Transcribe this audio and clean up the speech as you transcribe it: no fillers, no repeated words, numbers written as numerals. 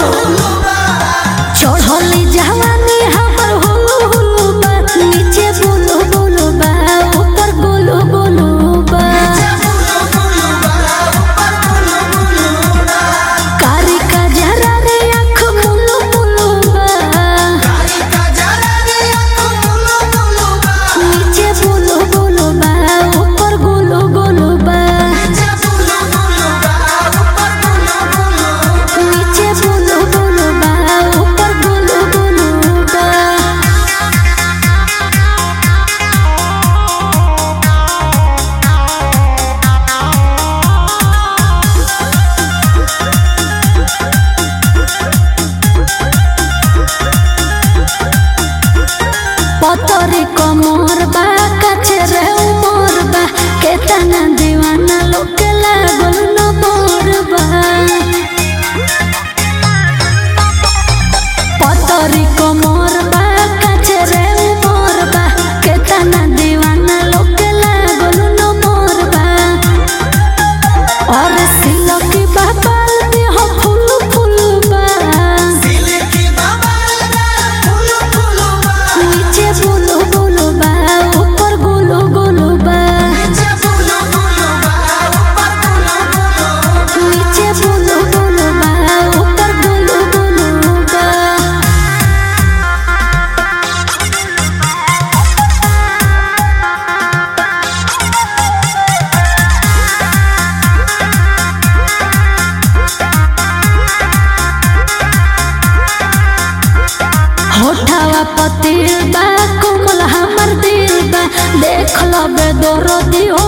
चढ़ली जवानी हमर हुलू हुलू बा नीचे बोलो बोलो बा ऊपर गोलो गोलो बा कारी का जरा रे आँख मुलू मुलू बा नीचे बोलो बोलो बा ऊपर गोलो गोलो बा नीचे बोलो बोलो बा ऊपर गोलो गोलो बा पतरी कमर बा काछे रे उमर बा केतना दीवाना लोग लागल न मोर बा पतरी कमर बा काछे रे उमर बा केतना दीवाना लोग लागल न मोर बा और सिलकी बाबाल दे हो फूल फूल बा नीचे बोलो बोलो बा ऊपर गोलो गोलो बा नीचे बोलो बोलो बा ऊपर गोलो गोलो बा होठावा पतिर बा कोमल हमर दिल बा देख लो बेदर्दी हो